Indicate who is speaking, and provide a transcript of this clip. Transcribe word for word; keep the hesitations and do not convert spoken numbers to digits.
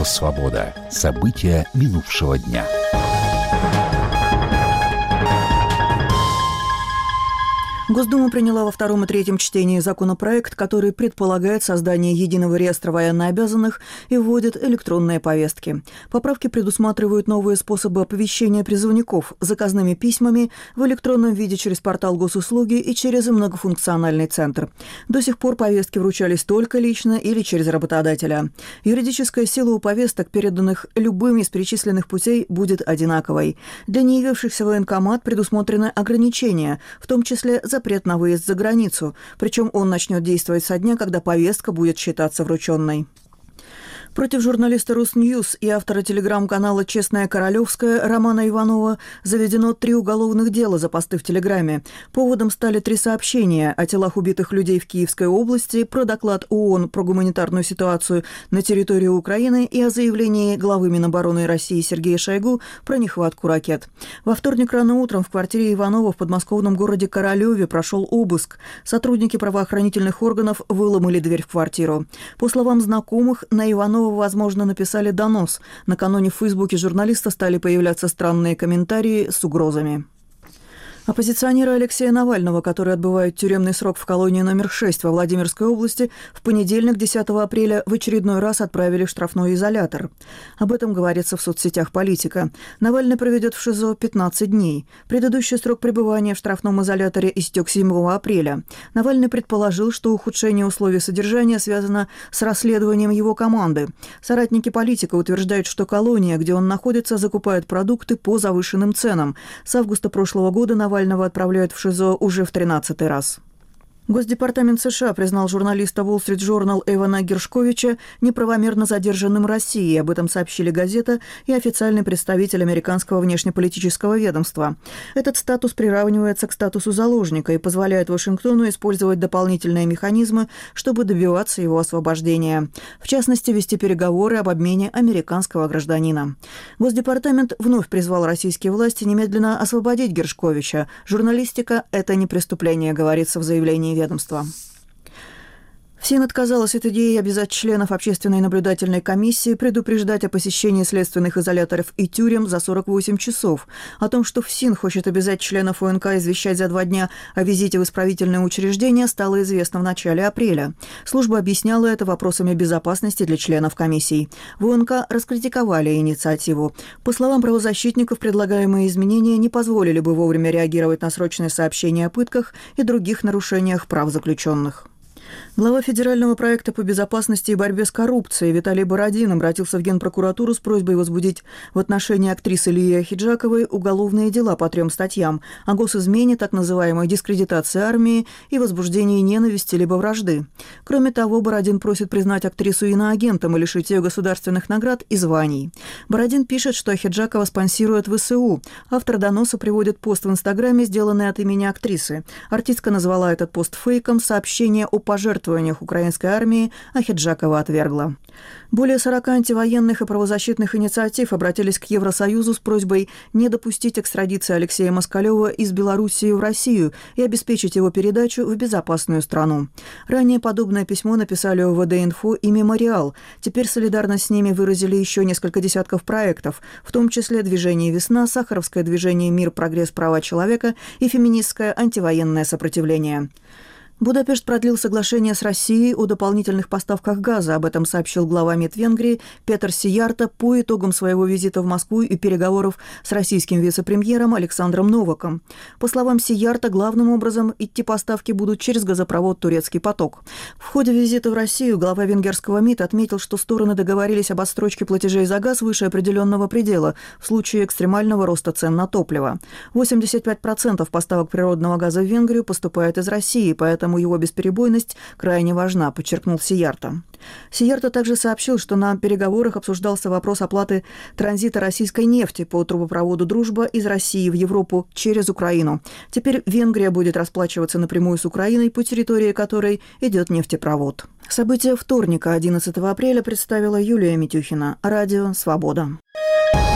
Speaker 1: Радио «Свобода». События минувшего дня.
Speaker 2: Госдума приняла во втором и третьем чтении законопроект, который предполагает создание единого реестра военнообязанных и вводит электронные повестки. Поправки предусматривают новые способы оповещения призывников заказными письмами, в электронном виде через портал госуслуги и через многофункциональный центр. До сих пор повестки вручались только лично или через работодателя. Юридическая сила у повесток, переданных любым из перечисленных путей, будет одинаковой. Для неявившихся в военкомат предусмотрены ограничения, в том числе запрет на выезд за границу, причем он начнет действовать со дня, когда повестка будет считаться врученной. Против журналиста «Русньюз» и автора телеграм-канала «Честная Королевская» Романа Иванова заведено три уголовных дела за посты в Телеграме. Поводом стали три сообщения о телах убитых людей в Киевской области, про доклад ООН про гуманитарную ситуацию на территории Украины и о заявлении главы Минобороны России Сергея Шойгу про нехватку ракет. Во вторник рано утром в квартире Иванова в подмосковном городе Королеве прошел обыск. Сотрудники правоохранительных органов выломали дверь в квартиру. По словам знакомых, на Иванова возможно, написали донос. Накануне в Фейсбуке журналиста стали появляться странные комментарии с угрозами. Оппозиционера Алексея Навального, который отбывает тюремный срок в колонии номер шесть во Владимирской области, в понедельник, десятого апреля, в очередной раз отправили в штрафной изолятор. Об этом говорится в соцсетях политика. Навальный проведет в ШИЗО пятнадцать дней. Предыдущий срок пребывания в штрафном изоляторе истек седьмого апреля. Навальный предположил, что ухудшение условий содержания связано с расследованием его команды. Соратники политика утверждают, что колония, где он находится, закупает продукты по завышенным ценам. С августа прошлого года Навальный Навального отправляют в ШИЗО уже в тринадцатый раз. Госдепартамент США признал журналиста Wall Street Journal Эвана Гершковича неправомерно задержанным Россией. Об этом сообщили газета и официальный представитель американского внешнеполитического ведомства. Этот статус приравнивается к статусу заложника и позволяет Вашингтону использовать дополнительные механизмы, чтобы добиваться его освобождения. В частности, вести переговоры об обмене американского гражданина. Госдепартамент вновь призвал российские власти немедленно освободить Гершковича. Журналистика – это не преступление, говорится в заявлении ведомства. ФСИН отказалась от идеи обязать членов общественной наблюдательной комиссии предупреждать о посещении следственных изоляторов и тюрем за сорок восемь часов. О том, что ФСИН хочет обязать членов ОНК извещать за два дня о визите в исправительное учреждение, стало известно в начале апреля. Служба объясняла это вопросами безопасности для членов комиссий. В ОНК раскритиковали инициативу. По словам правозащитников, предлагаемые изменения не позволили бы вовремя реагировать на срочные сообщения о пытках и других нарушениях прав заключенных. Глава федерального проекта по безопасности и борьбе с коррупцией Виталий Бородин обратился в Генпрокуратуру с просьбой возбудить в отношении актрисы Лии Ахеджаковой уголовные дела по трем статьям о госизмене, так называемой дискредитации армии и возбуждении ненависти либо вражды. Кроме того, Бородин просит признать актрису иноагентом и лишить ее государственных наград и званий. Бородин пишет, что Ахеджакова спонсирует ВСУ. Автор доноса приводит пост в Инстаграме, сделанный от имени актрисы. Артистка назвала этот пост фейком, сообщение о пожертвованиях украинской армии Ахеджакова отвергла. Более сорока антивоенных и правозащитных инициатив обратились к Евросоюзу с просьбой не допустить экстрадиции Алексея Москалева из Белоруссии в Россию и обеспечить его передачу в безопасную страну. Ранее подобное письмо написали ОВД-Инфо и Мемориал. Теперь солидарность с ними выразили еще несколько десятков проектов, в том числе «Движение Весна», Сахаровское движение «Мир, прогресс, права человека» и феминистское антивоенное сопротивление. Будапешт продлил соглашение с Россией о дополнительных поставках газа. Об этом сообщил глава МИД Венгрии Петер Сиярто по итогам своего визита в Москву и переговоров с российским вице-премьером Александром Новаком. По словам Сиярто, главным образом идти поставки будут через газопровод «Турецкий поток». В ходе визита в Россию глава венгерского МИД отметил, что стороны договорились об отсрочке платежей за газ выше определенного предела в случае экстремального роста цен на топливо. восемьдесят пять процентов поставок природного газа в Венгрию поступает из России, поэтому Поэтому его бесперебойность крайне важна, подчеркнул Сиярто. Сиярто также сообщил, что на переговорах обсуждался вопрос оплаты транзита российской нефти по трубопроводу «Дружба» из России в Европу через Украину. Теперь Венгрия будет расплачиваться напрямую с Украиной, по территории которой идет нефтепровод. События вторника, одиннадцатого апреля, представила Юлия Митюхина. Радио «Свобода».